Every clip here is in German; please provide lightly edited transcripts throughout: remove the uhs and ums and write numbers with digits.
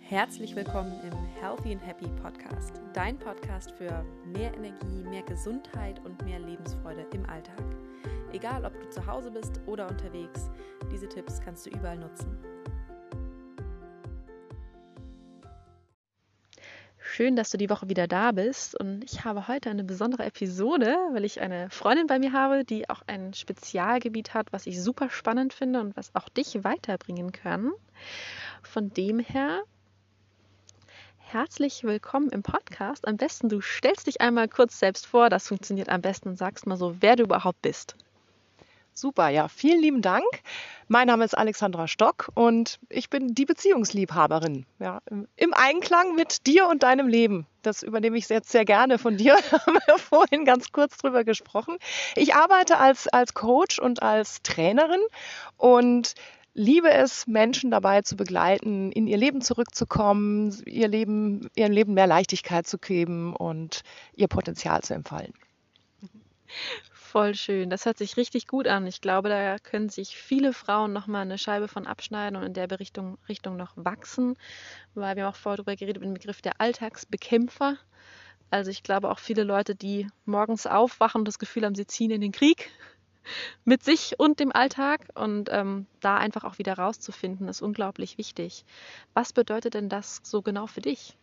Herzlich willkommen im Healthy and Happy Podcast, dein Podcast für mehr Energie, mehr Gesundheit und mehr Lebensfreude im Alltag. Egal, ob du zu Hause bist oder unterwegs, diese Tipps kannst du überall nutzen. Schön, dass du die Woche wieder da bist und ich habe heute eine besondere Episode, weil ich eine Freundin bei mir habe, die auch ein Spezialgebiet hat, was ich super spannend finde und was auch dich weiterbringen kann. Von dem her, herzlich willkommen im Podcast. Am besten, du stellst dich einmal kurz selbst vor, das funktioniert am besten und sagst mal so, wer du überhaupt bist. Super, ja, vielen lieben Dank. Mein Name ist Alexandra Stock und ich bin die Beziehungsliebhaberin. Ja, im Einklang mit dir und deinem Leben. Das übernehme ich jetzt sehr gerne von dir. Da haben wir vorhin ganz kurz drüber gesprochen. Ich arbeite als Coach und als Trainerin und liebe es, Menschen dabei zu begleiten, in ihr Leben zurückzukommen, ihrem Leben mehr Leichtigkeit zu geben und ihr Potenzial zu entfalten. Voll schön, das hört sich richtig gut an. Ich glaube, da können sich viele Frauen nochmal eine Scheibe von abschneiden und in der Richtung noch wachsen, weil wir haben auch vorher darüber geredet, mit dem Begriff der Alltagsbekämpfer. Also ich glaube auch viele Leute, die morgens aufwachen und das Gefühl haben, sie ziehen in den Krieg mit sich und dem Alltag und da einfach auch wieder rauszufinden, ist unglaublich wichtig. Was bedeutet denn das so genau für dich?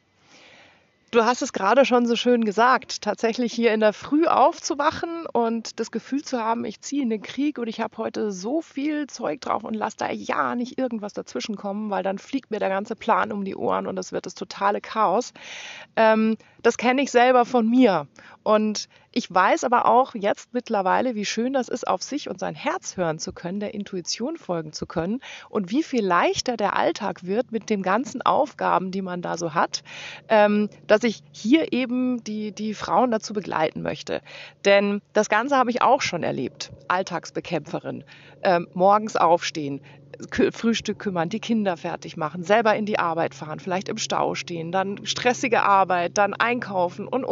Du hast es gerade schon so schön gesagt, tatsächlich hier in der Früh aufzuwachen und das Gefühl zu haben, ich ziehe in den Krieg und ich habe heute so viel Zeug drauf und lasse da ja nicht irgendwas dazwischen kommen, weil dann fliegt mir der ganze Plan um die Ohren und das wird das totale Chaos. Das kenne ich selber von mir und ich weiß aber auch jetzt mittlerweile, wie schön das ist, auf sich und sein Herz hören zu können, der Intuition folgen zu können und wie viel leichter der Alltag wird mit den ganzen Aufgaben, die man da so hat, dass ich hier eben die Frauen dazu begleiten möchte. Denn das Ganze habe ich auch schon erlebt. Alltagsbekämpferin, morgens aufstehen, Frühstück kümmern, die Kinder fertig machen, selber in die Arbeit fahren, vielleicht im Stau stehen, dann stressige Arbeit, dann einkaufen und.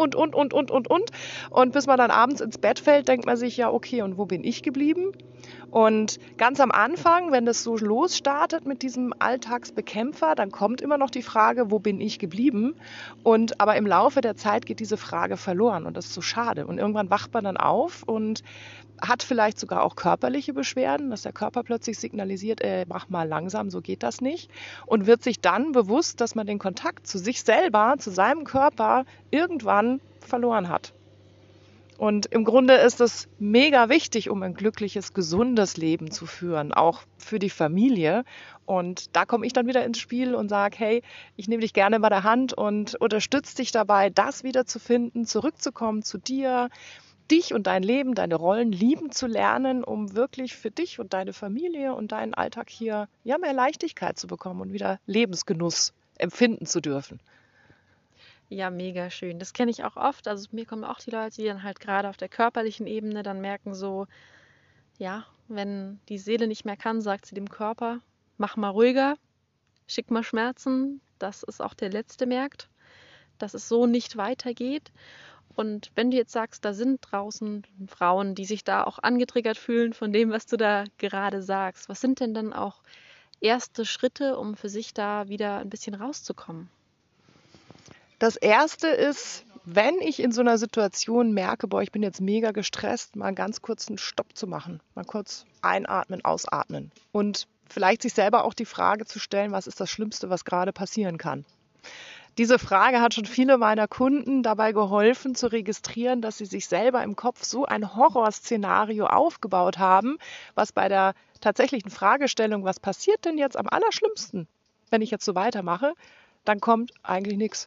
Und bis man dann abends ins Bett fällt, denkt man sich, ja okay, und wo bin ich geblieben? Und ganz am Anfang, wenn das so losstartet mit diesem Alltagsbekämpfer, dann kommt immer noch die Frage, wo bin ich geblieben? Aber im Laufe der Zeit geht diese Frage verloren und das ist so schade. Und irgendwann wacht man dann auf und hat vielleicht sogar auch körperliche Beschwerden, dass der Körper plötzlich signalisiert, mach mal langsam, so geht das nicht. Und wird sich dann bewusst, dass man den Kontakt zu sich selber, zu seinem Körper irgendwann verloren hat. Und im Grunde ist es mega wichtig, um ein glückliches, gesundes Leben zu führen, auch für die Familie. Und da komme ich dann wieder ins Spiel und sage, hey, ich nehme dich gerne bei der Hand und unterstütze dich dabei, das wieder zu finden, zurückzukommen zu dir, dich und dein Leben, deine Rollen lieben zu lernen, um wirklich für dich und deine Familie und deinen Alltag hier ja mehr Leichtigkeit zu bekommen und wieder Lebensgenuss empfinden zu dürfen. Ja, mega schön. Das kenne ich auch oft. Also mir kommen auch die Leute, die dann halt gerade auf der körperlichen Ebene dann merken so, ja, wenn die Seele nicht mehr kann, sagt sie dem Körper, mach mal ruhiger, schick mal Schmerzen. Das ist auch der Letzte merkt, dass es so nicht weitergeht. Und wenn du jetzt sagst, da sind draußen Frauen, die sich da auch angetriggert fühlen von dem, was du da gerade sagst, was sind denn dann auch erste Schritte, um für sich da wieder ein bisschen rauszukommen? Das Erste ist, wenn ich in so einer Situation merke, boah, ich bin jetzt mega gestresst, mal ganz kurz einen Stopp zu machen. Mal kurz einatmen, ausatmen. Und vielleicht sich selber auch die Frage zu stellen, was ist das Schlimmste, was gerade passieren kann? Diese Frage hat schon viele meiner Kunden dabei geholfen, zu registrieren, dass sie sich selber im Kopf so ein Horrorszenario aufgebaut haben, was bei der tatsächlichen Fragestellung, was passiert denn jetzt am allerschlimmsten, wenn ich jetzt so weitermache, dann kommt eigentlich nichts.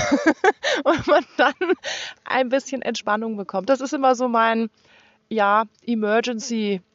Und man dann ein bisschen Entspannung bekommt. Das ist immer so mein, Emergency,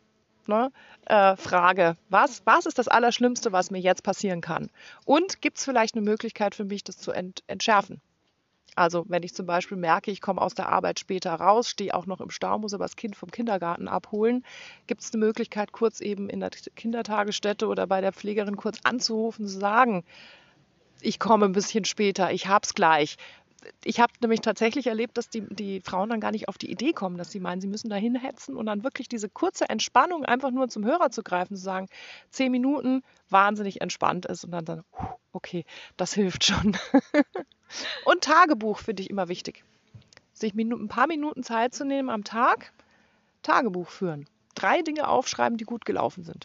Frage. Was ist das Allerschlimmste, was mir jetzt passieren kann? Und gibt es vielleicht eine Möglichkeit für mich, das zu entschärfen? Also wenn ich zum Beispiel merke, ich komme aus der Arbeit später raus, stehe auch noch im Stau, muss aber das Kind vom Kindergarten abholen, gibt es eine Möglichkeit, kurz eben in der Kindertagesstätte oder bei der Pflegerin kurz anzurufen, zu sagen, ich komme ein bisschen später, ich hab's gleich. Ich habe nämlich tatsächlich erlebt, dass die Frauen dann gar nicht auf die Idee kommen, dass sie meinen, sie müssen dahin hetzen und dann wirklich diese kurze Entspannung einfach nur zum Hörer zu greifen, zu sagen, 10 Minuten wahnsinnig entspannt ist und dann Okay, das hilft schon. Und Tagebuch finde ich immer wichtig. Sich ein paar Minuten Zeit zu nehmen am Tag, Tagebuch führen. 3 Dinge aufschreiben, die gut gelaufen sind.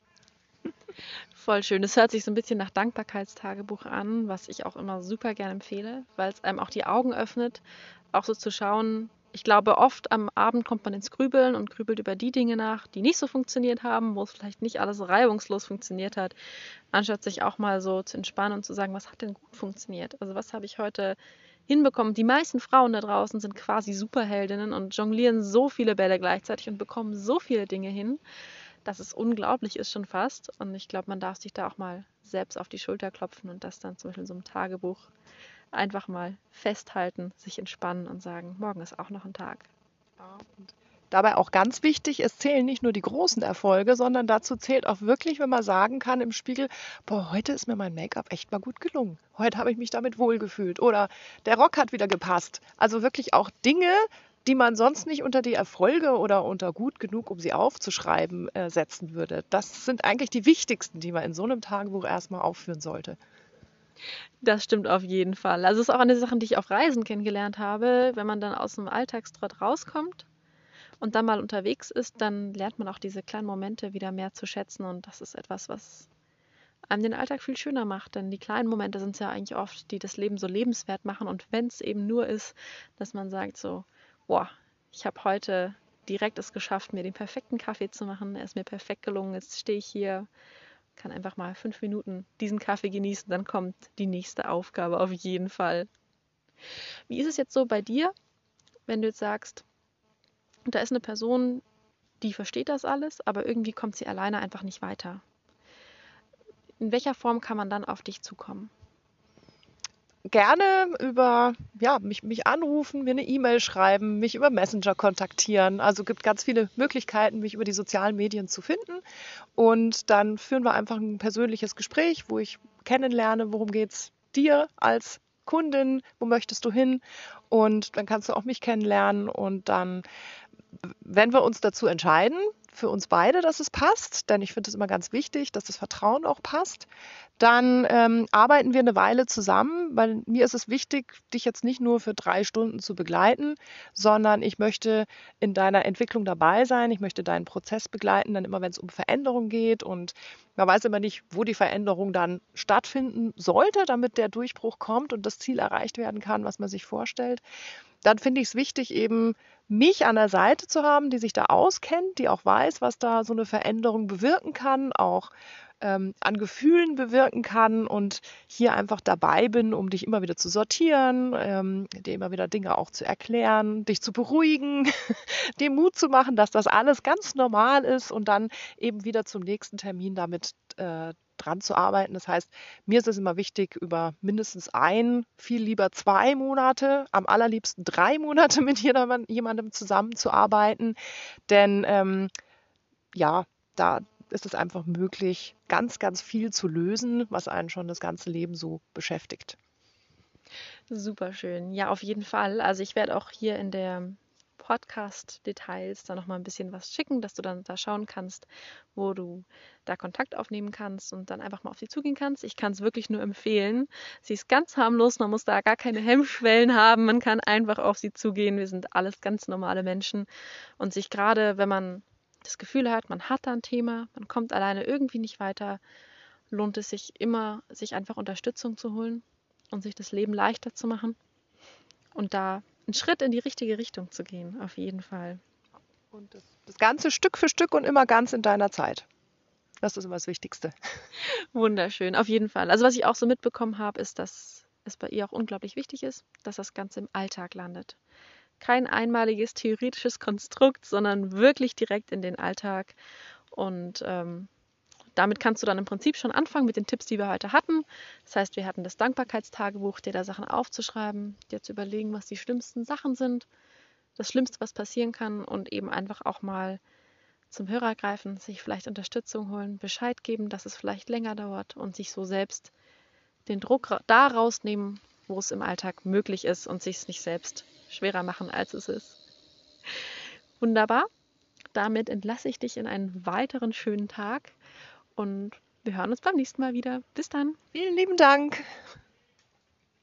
Voll schön. Das hört sich so ein bisschen nach Dankbarkeitstagebuch an, was ich auch immer super gerne empfehle, weil es einem auch die Augen öffnet, auch so zu schauen. Ich glaube, oft am Abend kommt man ins Grübeln und grübelt über die Dinge nach, die nicht so funktioniert haben, wo es vielleicht nicht alles reibungslos funktioniert hat, anstatt sich auch mal so zu entspannen und zu sagen, was hat denn gut funktioniert? Also was habe ich heute hinbekommen? Die meisten Frauen da draußen sind quasi Superheldinnen und jonglieren so viele Bälle gleichzeitig und bekommen so viele Dinge hin, dass es unglaublich ist schon fast. Und ich glaube, man darf sich da auch mal selbst auf die Schulter klopfen und das dann zum Beispiel in so einem Tagebuch einfach mal festhalten, sich entspannen und sagen, morgen ist auch noch ein Tag. Ja, und dabei auch ganz wichtig, es zählen nicht nur die großen Erfolge, sondern dazu zählt auch wirklich, wenn man sagen kann im Spiegel, boah, heute ist mir mein Make-up echt mal gut gelungen. Heute habe ich mich damit wohlgefühlt oder der Rock hat wieder gepasst. Also wirklich auch Dinge, die man sonst nicht unter die Erfolge oder unter gut genug, um sie aufzuschreiben, setzen würde. Das sind eigentlich die wichtigsten, die man in so einem Tagebuch erstmal aufführen sollte. Das stimmt auf jeden Fall. Also es ist auch eine Sache, die ich auf Reisen kennengelernt habe. Wenn man dann aus dem Alltagstrott rauskommt und dann mal unterwegs ist, dann lernt man auch diese kleinen Momente wieder mehr zu schätzen. Und das ist etwas, was einem den Alltag viel schöner macht. Denn die kleinen Momente sind es ja eigentlich oft, die das Leben so lebenswert machen. Und wenn es eben nur ist, dass man sagt so, boah, ich habe heute direkt es geschafft, mir den perfekten Kaffee zu machen. Er ist mir perfekt gelungen. Jetzt stehe ich hier, kann einfach mal 5 Minuten diesen Kaffee genießen. Dann kommt die nächste Aufgabe auf jeden Fall. Wie ist es jetzt so bei dir, wenn du jetzt sagst, da ist eine Person, die versteht das alles, aber irgendwie kommt sie alleine einfach nicht weiter? In welcher Form kann man dann auf dich zukommen? Gerne über, ja, mich anrufen, mir eine E-Mail schreiben, mich über Messenger kontaktieren. Also gibt ganz viele Möglichkeiten, mich über die sozialen Medien zu finden. Und dann führen wir einfach ein persönliches Gespräch, wo ich kennenlerne, worum geht's dir als Kundin, wo möchtest du hin? Und dann kannst du auch mich kennenlernen und dann, wenn wir uns dazu entscheiden, für uns beide, dass es passt, denn ich finde es immer ganz wichtig, dass das Vertrauen auch passt, dann arbeiten wir eine Weile zusammen, weil mir ist es wichtig, dich jetzt nicht nur für 3 Stunden zu begleiten, sondern ich möchte in deiner Entwicklung dabei sein, ich möchte deinen Prozess begleiten, dann immer, wenn es um Veränderung geht und man weiß immer nicht, wo die Veränderung dann stattfinden sollte, damit der Durchbruch kommt und das Ziel erreicht werden kann, was man sich vorstellt. Dann finde ich es wichtig, eben mich an der Seite zu haben, die sich da auskennt, die auch weiß, was da so eine Veränderung bewirken kann, auch an Gefühlen bewirken kann und hier einfach dabei bin, um dich immer wieder zu sortieren, dir immer wieder Dinge auch zu erklären, dich zu beruhigen, dir Mut zu machen, dass das alles ganz normal ist und dann eben wieder zum nächsten Termin damit dran zu arbeiten. Das heißt, mir ist es immer wichtig, über mindestens viel lieber 2 Monate, am allerliebsten 3 Monate mit jemandem zusammenzuarbeiten, denn ja, da ist es einfach möglich, ganz, ganz viel zu lösen, was einen schon das ganze Leben so beschäftigt. Super schön. Ja, auf jeden Fall. Also ich werde auch hier in der Podcast-Details da nochmal ein bisschen was schicken, dass du dann da schauen kannst, wo du da Kontakt aufnehmen kannst und dann einfach mal auf sie zugehen kannst. Ich kann es wirklich nur empfehlen. Sie ist ganz harmlos, man muss da gar keine Hemmschwellen haben, man kann einfach auf sie zugehen. Wir sind alles ganz normale Menschen und sich gerade, wenn man das Gefühl hat, man hat da ein Thema, man kommt alleine irgendwie nicht weiter, lohnt es sich immer, sich einfach Unterstützung zu holen und sich das Leben leichter zu machen und da einen Schritt in die richtige Richtung zu gehen, auf jeden Fall. Und das Ganze Stück für Stück und immer ganz in deiner Zeit. Das ist immer das Wichtigste. Wunderschön, auf jeden Fall. Also was ich auch so mitbekommen habe, ist, dass es bei ihr auch unglaublich wichtig ist, dass das Ganze im Alltag landet. Kein einmaliges theoretisches Konstrukt, sondern wirklich direkt in den Alltag. Und damit kannst du dann im Prinzip schon anfangen mit den Tipps, die wir heute hatten. Das heißt, wir hatten das Dankbarkeitstagebuch, dir da Sachen aufzuschreiben, dir zu überlegen, was die schlimmsten Sachen sind, das Schlimmste, was passieren kann und eben einfach auch mal zum Hörer greifen, sich vielleicht Unterstützung holen, Bescheid geben, dass es vielleicht länger dauert und sich so selbst den Druck da rausnehmen, wo es im Alltag möglich ist und sich es nicht selbst schwerer machen, als es ist. Wunderbar. Damit entlasse ich dich in einen weiteren schönen Tag und Wir hören uns beim nächsten Mal wieder. Bis dann. Vielen lieben Dank.